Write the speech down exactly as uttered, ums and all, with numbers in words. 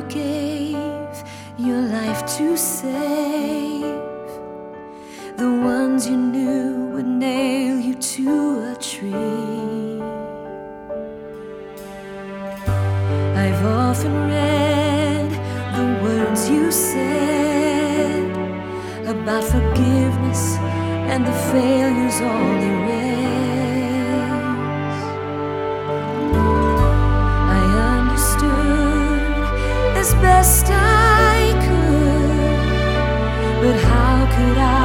gave your life to save the ones you knew would nail you to a tree. I've often read the words you said about forgiveness and the failures all erase. I understood as best I could, but how could I